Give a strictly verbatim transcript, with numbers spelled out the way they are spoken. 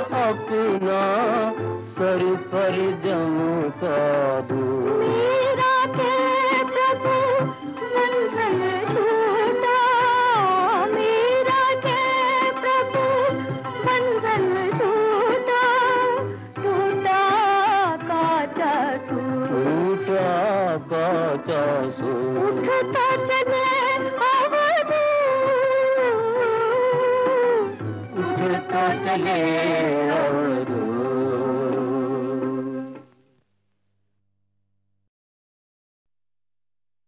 अपना सर पर जमका दूं। मीरा के प्रभु बंधन छूटा, मीरा के प्रभु बंधन छूटा, टूटा काचा सूट, टूटा काचा सूट। उठता चले अवधूत, उठता चले अवधूत।